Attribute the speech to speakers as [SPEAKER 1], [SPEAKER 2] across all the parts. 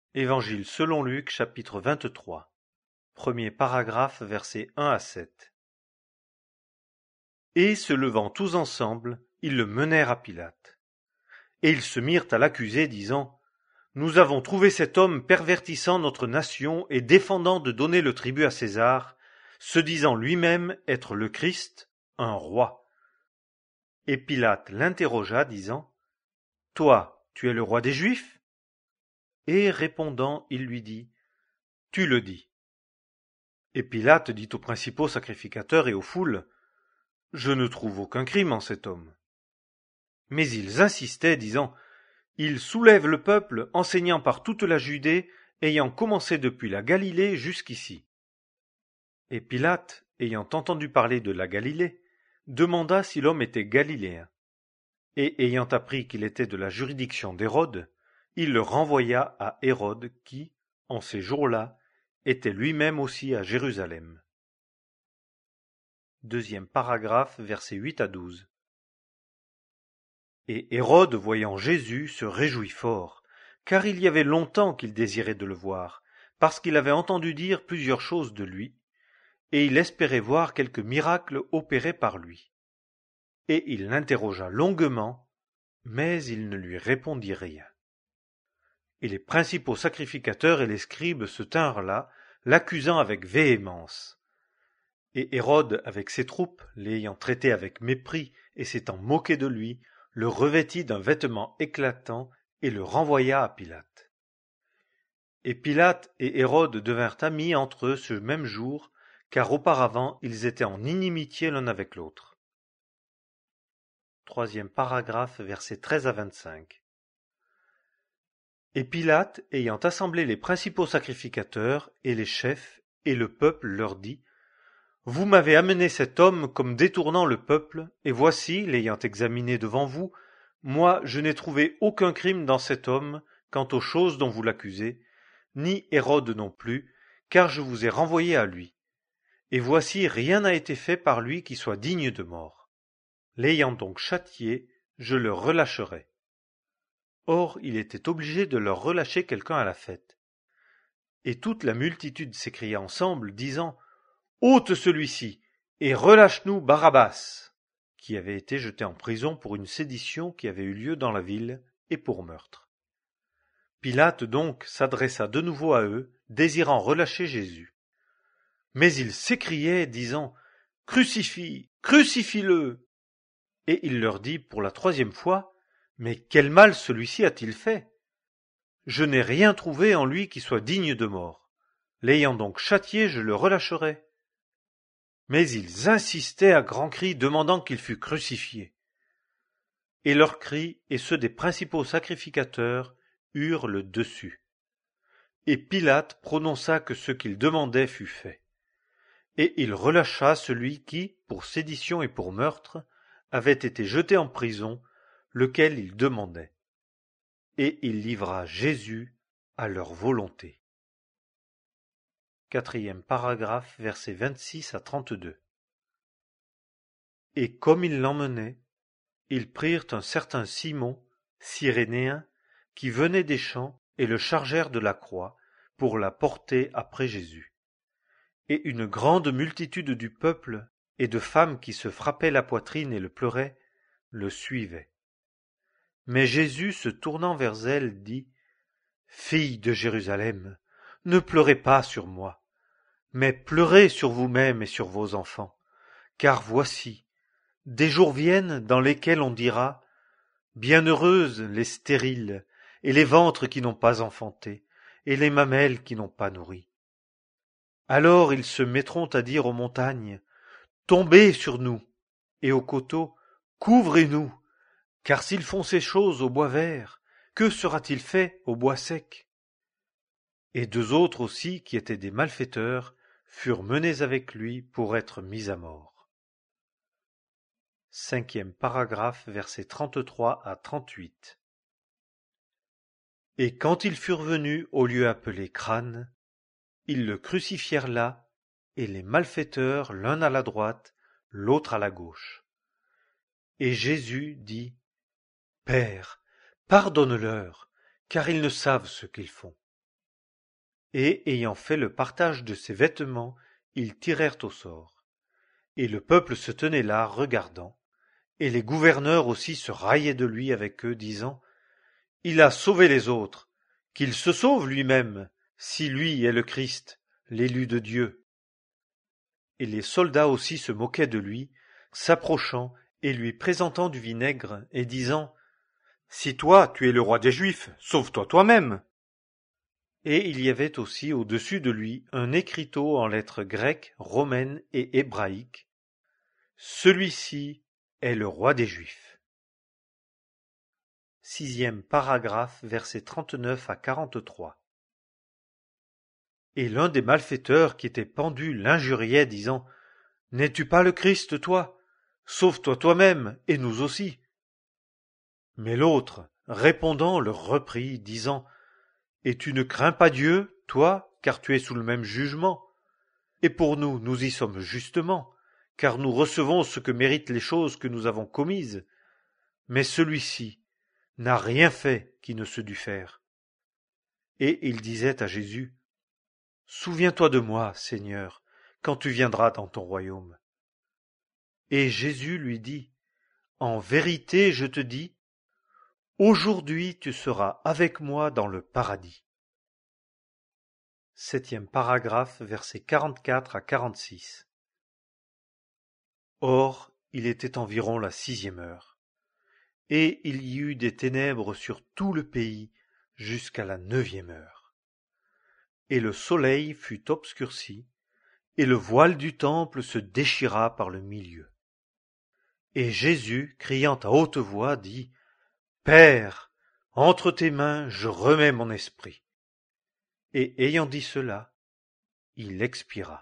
[SPEAKER 1] Évangile selon Luc, chapitre 23. Premier paragraphe, versets 1 à 7. Et se levant tous ensemble, ils le menèrent à Pilate. Et ils se mirent à l'accuser, disant: Nous avons trouvé cet homme pervertissant notre nation et défendant de donner le tribut à César, se disant lui-même être le Christ, un roi. Et Pilate l'interrogea, disant: Toi, tu es le roi des Juifs? Et répondant, il lui dit: Tu le dis. Et Pilate dit aux principaux sacrificateurs et aux foules: Je ne trouve aucun crime en cet homme. Mais ils insistaient, disant: Il soulève le peuple, enseignant par toute la Judée, ayant commencé depuis la Galilée jusqu'ici. Et Pilate, ayant entendu parler de la Galilée, demanda si l'homme était galiléen. Et ayant appris qu'il était de la juridiction d'Hérode, il le renvoya à Hérode qui, en ces jours-là, était lui-même aussi à Jérusalem. Deuxième paragraphe, versets 8 à 12. Et Hérode, voyant Jésus, se réjouit fort, car il y avait longtemps qu'il désirait de le voir, parce qu'il avait entendu dire plusieurs choses de lui, et il espérait voir quelque miracle opéré par lui. Et il l'interrogea longuement, mais il ne lui répondit rien. Et les principaux sacrificateurs et les scribes se tinrent là, l'accusant avec véhémence. Et Hérode, avec ses troupes, l'ayant traité avec mépris et s'étant moqué de lui, le revêtit d'un vêtement éclatant et le renvoya à Pilate. Et Pilate et Hérode devinrent amis entre eux ce même jour, car auparavant ils étaient en inimitié l'un avec l'autre. Troisième paragraphe, versets 13 à 25. Et Pilate, ayant assemblé les principaux sacrificateurs et les chefs et le peuple, leur dit: Vous m'avez amené cet homme comme détournant le peuple, et voici, l'ayant examiné devant vous, moi je n'ai trouvé aucun crime dans cet homme quant aux choses dont vous l'accusez, ni Hérode non plus, car je vous ai renvoyé à lui. Et voici, rien n'a été fait par lui qui soit digne de mort. L'ayant donc châtié, je le relâcherai. Or il était obligé de leur relâcher quelqu'un à la fête. Et toute la multitude s'écria ensemble, disant: Ôte celui-ci, et relâche-nous Barabbas, qui avait été jeté en prison pour une sédition qui avait eu lieu dans la ville, et pour meurtre. Pilate donc s'adressa de nouveau à eux, désirant relâcher Jésus. Mais ils s'écriaient, disant: Crucifie, crucifie-le! Et il leur dit pour la troisième fois: Mais quel mal celui-ci a-t-il fait? Je n'ai rien trouvé en lui qui soit digne de mort. L'ayant donc châtié, je le relâcherai. Mais ils insistaient à grands cris, demandant qu'il fût crucifié. Et leurs cris et ceux des principaux sacrificateurs eurent le dessus. Et Pilate prononça que ce qu'il demandait fût fait. Et il relâcha celui qui, pour sédition et pour meurtre, avait été jeté en prison, lequel il demandait. Et il livra Jésus à leur volonté. Quatrième paragraphe, versets 26 à 32. Et comme ils l'emmenaient, ils prirent un certain Simon, Cyrénéen, qui venait des champs, et le chargèrent de la croix, pour la porter après Jésus. Et une grande multitude du peuple, et de femmes qui se frappaient la poitrine et le pleuraient, le suivaient. Mais Jésus, se tournant vers elles, dit: Filles de Jérusalem, ne pleurez pas sur moi, mais pleurez sur vous-mêmes et sur vos enfants, car voici, des jours viennent dans lesquels on dira: Bienheureuses les stériles, et les ventres qui n'ont pas enfanté, et les mamelles qui n'ont pas nourri. Alors ils se mettront à dire aux montagnes: Tombez sur nous, et aux coteaux: Couvrez-nous, car s'ils font ces choses au bois vert, que sera-t-il fait au bois sec? Et deux autres aussi, qui étaient des malfaiteurs, furent menés avec lui pour être mis à mort. Cinquième paragraphe, versets 33 à 38. Et quand ils furent venus au lieu appelé Crâne, ils le crucifièrent là, et les malfaiteurs l'un à la droite, l'autre à la gauche. Et Jésus dit: Père, pardonne-leur, car ils ne savent ce qu'ils font. et ayant fait le partage de ses vêtements, ils tirèrent au sort. Et le peuple se tenait là, regardant, et les gouverneurs aussi se raillaient de lui avec eux, disant: Il a sauvé les autres, qu'il se sauve lui-même, si lui est le Christ, l'élu de Dieu. Et les soldats aussi se moquaient de lui, s'approchant et lui présentant du vinaigre, et disant: Si toi tu es le roi des Juifs, sauve-toi toi-même. Et il y avait aussi au-dessus de lui un écriteau en lettres grecques, romaines et hébraïques: Celui-ci est le roi des Juifs. 6e paragraphe, versets 39 à 43. Et l'un des malfaiteurs qui était pendu l'injuriait, disant: N'es-tu pas le Christ, toi? Sauve-toi toi-même, et nous aussi. Mais l'autre, répondant, le reprit, disant: Et tu ne crains pas Dieu, toi, car tu es sous le même jugement? Et pour nous, nous y sommes justement, car nous recevons ce que méritent les choses que nous avons commises. Mais celui-ci n'a rien fait qui ne se dût faire. Et il disait à Jésus: Souviens-toi de moi, Seigneur, quand tu viendras dans ton royaume. Et Jésus lui dit: En vérité, je te dis, aujourd'hui tu seras avec moi dans le paradis. 7e paragraphe, versets 44 à 46. Or, il était environ la 6e heure, et il y eut des ténèbres sur tout le pays jusqu'à la 9e heure. Et le soleil fut obscurci, et le voile du temple se déchira par le milieu. Et Jésus, criant à haute voix, dit: Père, entre tes mains je remets mon esprit. Et ayant dit cela, il expira.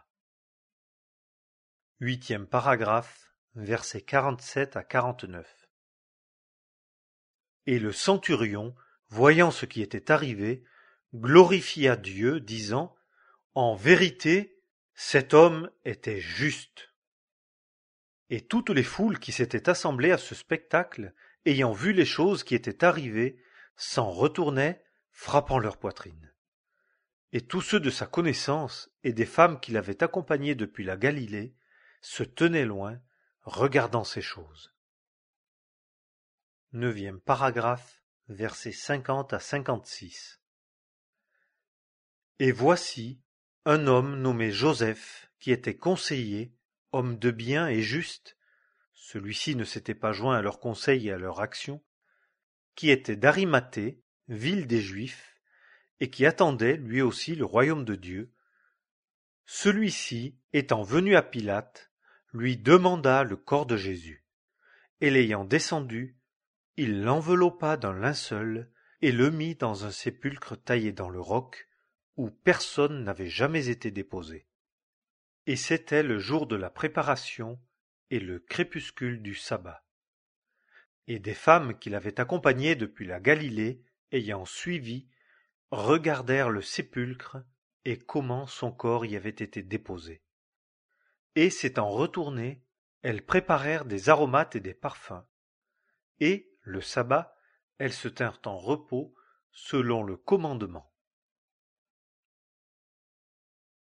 [SPEAKER 1] 8e paragraphe, versets 47 à 49. Et le centurion, voyant ce qui était arrivé, glorifia Dieu, disant: En vérité, cet homme était juste. Et toutes les foules qui s'étaient assemblées à ce spectacle, ayant vu les choses qui étaient arrivées, s'en retournaient, frappant leur poitrine. Et tous ceux de sa connaissance et des femmes qui l'avaient accompagné depuis la Galilée se tenaient loin, regardant ces choses. 9e paragraphe, versets 50 à 56. Et voici un homme nommé Joseph, qui était conseiller, homme de bien et juste, celui-ci ne s'était pas joint à leur conseil et à leur action, qui était d'Arimathée, ville des Juifs, et qui attendait lui aussi le royaume de Dieu. Celui-ci, étant venu à Pilate, lui demanda le corps de Jésus, et l'ayant descendu, il l'enveloppa d'un linceul et le mit dans un sépulcre taillé dans le roc, où personne n'avait jamais été déposé. Et c'était le jour de la préparation et le crépuscule du sabbat. Et des femmes qui l'avaient accompagné depuis la Galilée, ayant suivi, regardèrent le sépulcre et comment son corps y avait été déposé. Et s'étant retournées, elles préparèrent des aromates et des parfums. Et, le sabbat, elles se tinrent en repos selon le commandement.